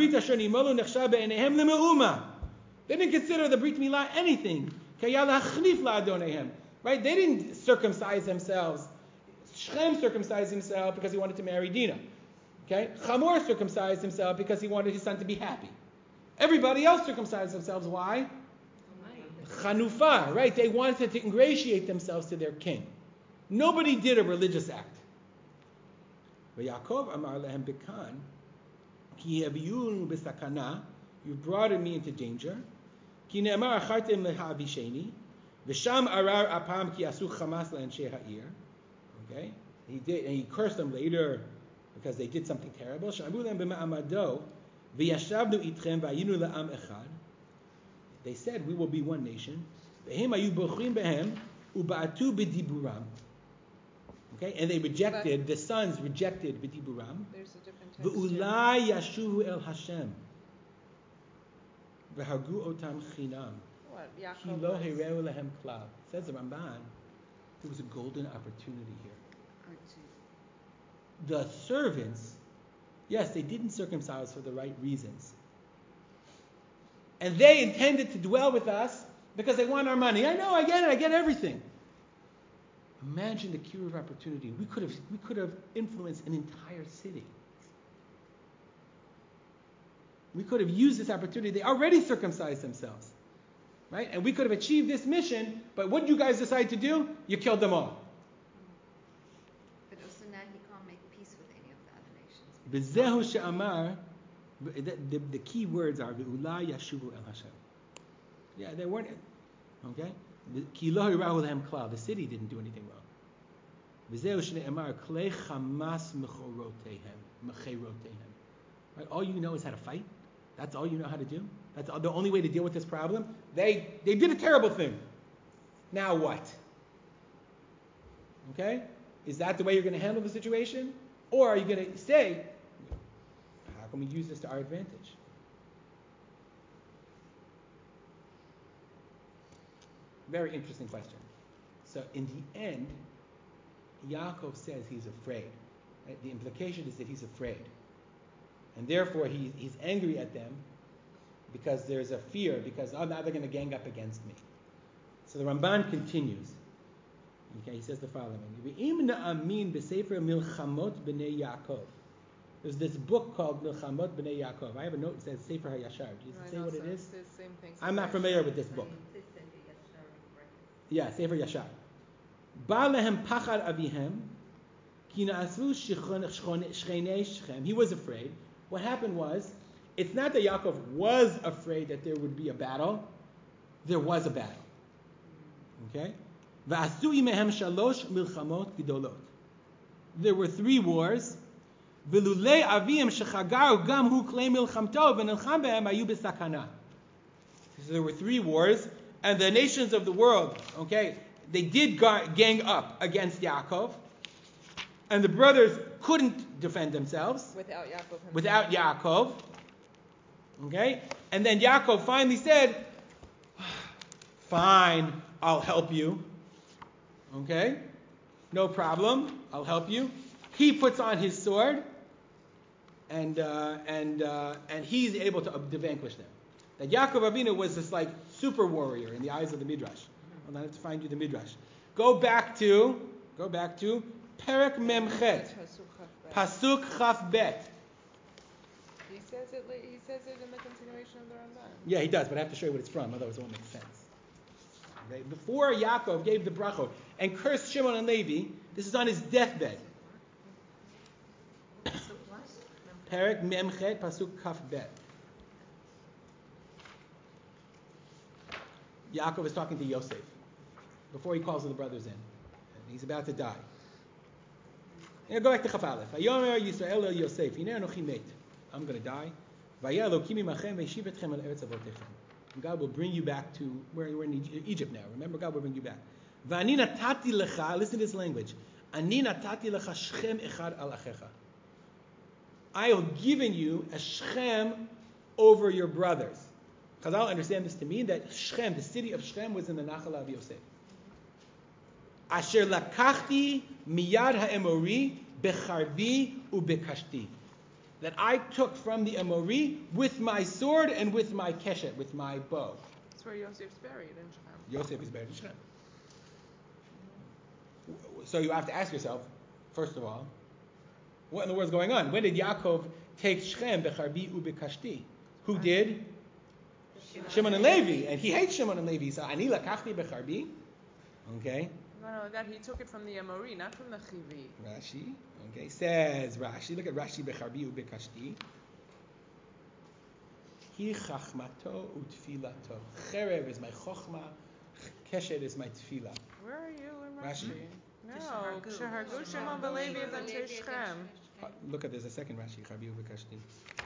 consider the Brit Milah anything. Right? They didn't circumcise themselves. Shechem circumcised himself because he wanted to marry Dinah. Okay? Hamor circumcised himself because he wanted his son to be happy. Everybody else circumcised themselves. Why? Chanufah, right? They wanted to ingratiate themselves to their king. Nobody did a religious act. Yaakov amar lehem bekan, ki yaviunu b'sakana, you brought me into danger. Ki ne'amar achartem lehavisheni, v'sham arar apam ki asu chamas le'anshei ha'ir. Okay, he did, and he cursed them later because they did something terrible. Sh'amru lehem b'ma'amado, v'yashavnu itchem v'ayinu le'am echad. They said, we will be one nation. V'hem ayu bochrim behem u'ba'atu b'diburam. Okay, and they rejected, the sons rejected b'diburam. There's a different text. V'ulai yashuvu el Hashem. V'hargu otam chinam. What? Ki Yaakov lo was. hereu lehem klal. Says the Ramban, there was a golden opportunity here. The servants, yes, they didn't circumcise for the right reasons. And they intended to dwell with us because they want our money. I know, I get it, I get everything. Imagine the kiruv opportunity. We could have influenced an entire city. We could have used this opportunity. They already circumcised themselves. Right? And we could have achieved this mission, but what did you guys decide to do? You killed them all. But also now he can't make peace with any of the other nations. B'zehu she'amar, the key words are Ve'ulai yashuvu el Hashem. Yeah, they weren't. Okay? Ki lo hirahu lehem klal. The city didn't do anything wrong. V'zehu she'amar klei chamas mecherotehem. Right? All you know is how to fight. That's all you know how to do. That's the only way to deal with this problem. They did a terrible thing. Now what? Okay? Is that the way you're going to handle the situation? Or are you going to say, how can we use this to our advantage? Very interesting question. So in the end, Yaakov says he's afraid. Right? The implication is that he's afraid. And therefore he's angry at them because there's a fear, because now they're going to gang up against me. So the Ramban continues. Okay, he says the following. There's this book called Milchamot B'nei Yaakov. I have a note that says Sefer HaYashar. Does it say what it is? Same thing. I'm not familiar with this book. Yeah, Sefer Yashar. Ba lehem pachad avihem, ki na'asru shchenei Shechem. He was afraid. What happened was, it's not that Yaakov was afraid that there would be a battle. There was a battle. Okay? V'asu imehem shalosh milchamot gidolot. There were 3 wars. V'lulei avim shechagaru gam hu klei milchamto v'nilcham behem ayu b'sakana. So there were 3 wars, and the nations of the world, okay, they did gang up against Yaakov, and the brothers couldn't defend themselves Without Yaakov himself. without Yaakov. Okay? And then Yaakov finally said, fine, I'll help you. Okay? No problem, I'll help you. He puts on his sword, and he's able to vanquish them. That Yaakov Avinu was this like super warrior in the eyes of the Midrash. Well, I have to find you the Midrash. Go back to Perek Memchet, Pasuk Chaf Bet. He says it in the continuation of the Ramban. Yeah, he does, but I have to show you what it's from, otherwise it won't make sense. Okay? Before Yaakov gave the brachot and cursed Shimon and Levi, this is on his deathbed. Perek Memchet, Pasuk Chaf Bet. Yaakov is talking to Yosef before he calls the brothers in. And he's about to die. Go back to Chaf Aleph. Vayomer Yisrael el Yosef, Hinei anochi met. I'm going to die. Vayeh Elokim imachem ve'yishiv etchem al eretz avotechem. And God will bring you back to where we're in Egypt now. Remember, God will bring you back. V'ani natati lecha. Listen to this language. Ani natati lecha Shechem echad al achecha. I have given you a Shechem over your brothers. Chazal understand this to mean that Shechem, the city of Shechem, was in the Nachal of Yosef. Asher lakachti miyad ha'emori becharvi ubekashti. That I took from the Emori with my sword and with my keshet, with my bow. That's where Yosef's buried in Shechem. Yosef is buried in Shechem. So you have to ask yourself, first of all, what in the world is going on? When did Yaakov take Shechem becharbi ubekashti? Who did? Shimon and Levi, and he hates Shimon and Levi. So ani lakachti becharbi. Okay. No, that he took it from the Amori, not from the Chivi. Rashi. Okay. Says Rashi. Look at Rashi becharbi ubekashti. Hi chachmato utfilato. Cherev is my chochma. Keshet is my tefillah. Where are you in Rashi? No, Kshehargu Shimon v'Levi b'nei Shechem. Look at there's a second Rashi. Charbi ubekashti.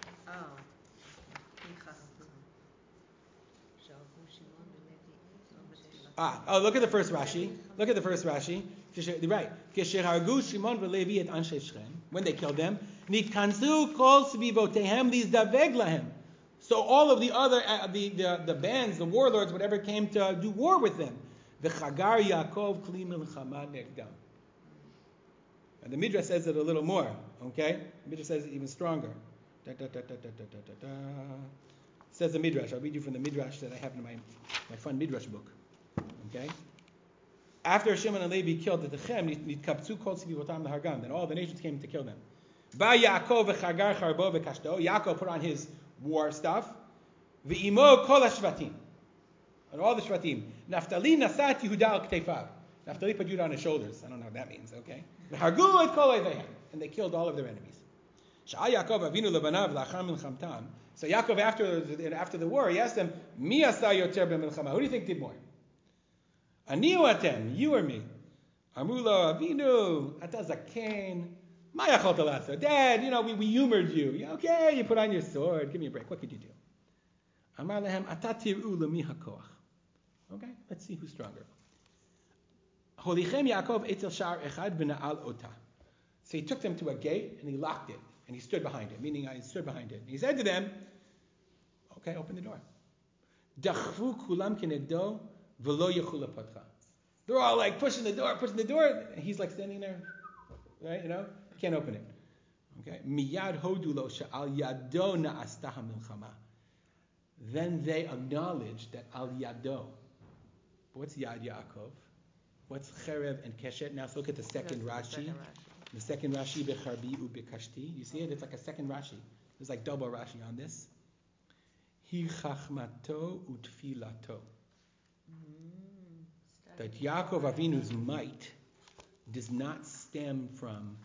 Look at the first Rashi. Look at the first Rashi. Right. Keshehargu Shimon v'Levi et anshe Shechem. When they killed them, nitkanzu kol svivotehem lizdaveg lahem. So all of the other the bands, the warlords, whatever, came to do war with them. V'chagar Yaakov kli milchama negdam. And the Midrash says it a little more. Okay, the Midrash says it even stronger. Says the Midrash. I'll read you from the Midrash that I have in my fun Midrash book. Okay. After Shimon and Levi killed the Techem, nitkaptzu kol tzvivotam l'hargam. Then all the nations came to kill them. Ba Yaakov v'chagar charbo v'kashto. Yaakov put on his war stuff. V'imo kol hashvatim. And all the shvatim. Naftali nasat Yehuda al ktefav. Naftali put Yehuda on his shoulders. I don't know what that means. Okay. V'hargu et kol oivehem. And they killed all of their enemies. Sha'a Yaakov avinu lebanav la'achar milchamtam. So Yaakov, after the war, he asked them, Mi asa yoter b'milchama. Who do you think did more? Ani u atem, you or me? Amru lo avinu, ata zaken, ma yacholta la'asot. Dad, we humored you. Okay, you put on your sword. Give me a break. What could you do? Amar lehem, ata tir'u lemi hakoach. Okay, let's see who's stronger. Holichem Yaakov etzel sha'ar echad v'na'al ota. So he took them to a gate and he locked it. And he stood behind it, meaning I stood behind it. And he said to them, okay, open the door. Dachvu kulam kenegdo v'lo yechula patcha. They're all like pushing the door, and he's like standing there, right? Can't open it. Okay. Miyad hodu lo she'al yado na'asta ha'milchama. Then they acknowledged that al yado. What's Yad Yaakov? What's Cherev and Keshet? Now let's look at the second Rashi. The second Rashi, Becharbi ubekashti. You see it? It's like a second Rashi. There's like double Rashi on this. Hi chachmato utfilato. That Yaakov Avinu's might does not stem from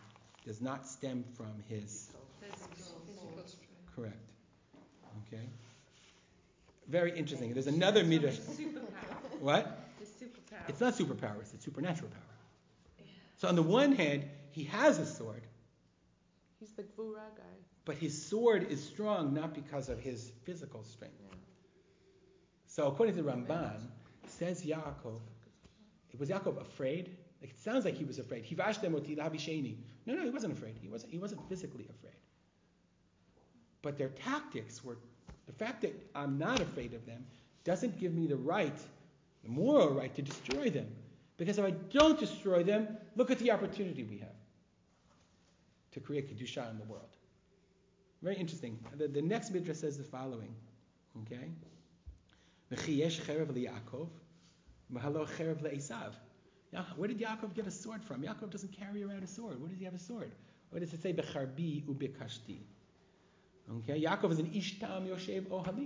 his correct. Okay. Very interesting. There's another midrash. What? It's not superpowers. It's supernatural power. So on the one hand, he has a sword. He's the Gvura guy. But his sword is strong not because of his physical strength. Yeah. So according to the Ramban, says Yaakov, was Yaakov afraid? Like it sounds like he was afraid. No, he wasn't afraid. He wasn't physically afraid. But their tactics were, the fact that I'm not afraid of them doesn't give me the moral right to destroy them. Because if I don't destroy them, look at the opportunity we have to create Kedusha in the world. Very interesting. The next midrash says the following. Okay? V'chiyesh cherev liYaakov, v'halo cherev leEsav. Where did Yaakov get a sword from? Yaakov doesn't carry around a sword. Where does he have a sword? What does it say? Becharbi ubekashti. Okay? Yaakov is an ishtam yoshev ohalim.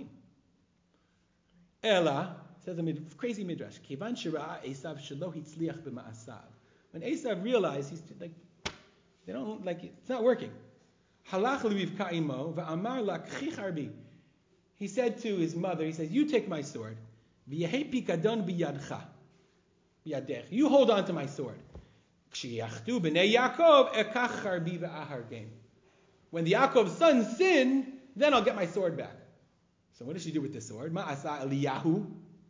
Ela, says a crazy midrash. Kivan shira'a Esav shelo hitzliach b'ma'asav. When Esav realized he's like, they don't like it, it's not working. Halach leRivka imo va'amar la k'chi charbi. He said to his mother, he says, you take my sword. V'yehei pikadon b'yadcha. B'yadech. You hold on to my sword. K'shiyachtu b'nei Yaakov ekach charbi v'ahargem. When the Yaakov's sons sin, then I'll get my sword back. So what does she do with the sword? Ma'asa Eliyahu.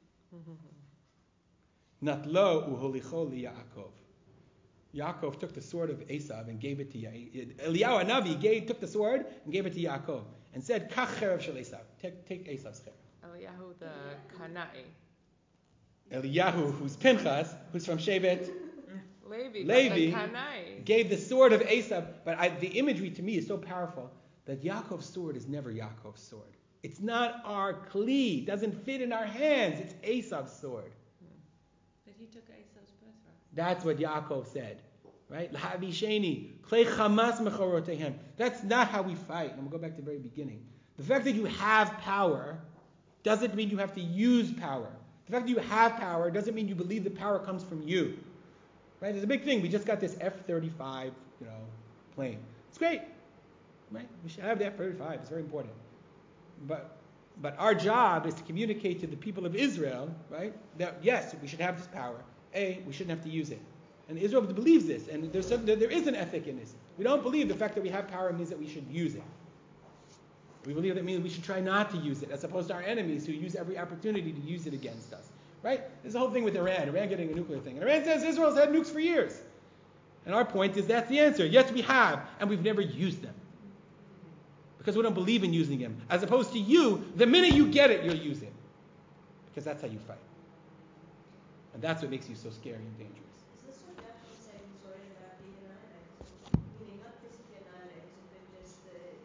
Natlo uholicho liYaakov. Yaakov took the sword of Esav and gave it to Eliyahu Hanavi took the sword and gave it to Yaakov and said, Kach cherev shel Esav. Take Esav's cherev. Eliyahu the Kanai. Eliyahu, who's Pinchas, who's from Shevet Levi gave the sword of Esav. But the imagery to me is so powerful that Yaakov's sword is never Yaakov's sword. It's not our kli. It doesn't fit in our hands. It's Esav's sword. But he took Esav's birthright. That's what Yaakov said. Right? L'havisheni, klei chamas mechorotehem. That's not how we fight. And we'll go back to the very beginning. The fact that you have power doesn't mean you have to use power. The fact that you have power doesn't mean you believe the power comes from you. Right? There's a big thing. We just got this F-35, plane. It's great. Right? We should have the F-35. It's very important. But our job is to communicate to the people of Israel, right, that yes, we should have this power. We shouldn't have to use it. And Israel believes this, and there is an ethic in this. We don't believe the fact that we have power means that we should use it. We believe that means we should try not to use it, as opposed to our enemies who use every opportunity to use it against us. Right? There's a whole thing with Iran getting a nuclear thing. And Iran says Israel's had nukes for years. And our point is that's the answer. Yes, we have, and we've never used them. Because we don't believe in using them. As opposed to you, the minute you get it, you'll use it. Because that's how you fight. And that's what makes you so scary and dangerous. Is this what Yaakov said he's worried about being annihilated? Meaning not physically annihilated, but just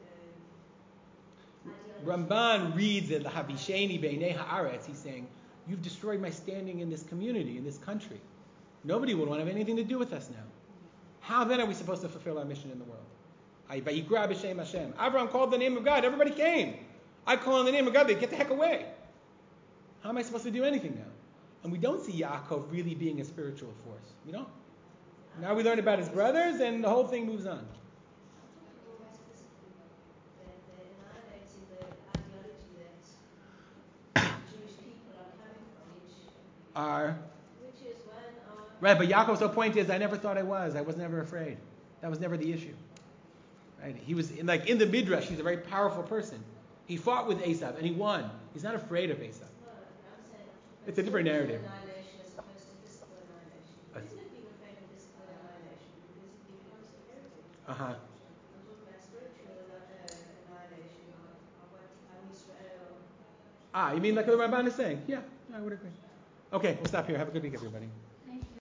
ideology? Ramban reads in the Havisheni Beinei Haaretz, he's saying, you've destroyed my standing in this community, in this country. Nobody will want to have anything to do with us now. How then are we supposed to fulfill our mission in the world? Vayikra b'shem Hashem. Abraham called the name of God. Everybody came. I call on the name of God. They get the heck away. How am I supposed to do anything now? And we don't see Yaakov really being a spiritual force. We don't. Now we learn about his brothers, and the whole thing moves on. They're annihilating the ideology that Jewish people are coming from, which is one of... Right, but Yaakov's whole point is, I never thought I was. I was never afraid. That was never the issue. Right? He was, in the Midrash, he's a very powerful person. He fought with Esav, and he won. He's not afraid of Esav. It's a different narrative. Annihilation as opposed to physical annihilation. Isn't it being afraid of physical annihilation? Because it becomes a heritage. I'm talking about spiritual annihilation of what Am Yisrael... You mean like the Ramban is saying? Yeah, I would agree. Okay, we'll stop here. Have a good week, everybody.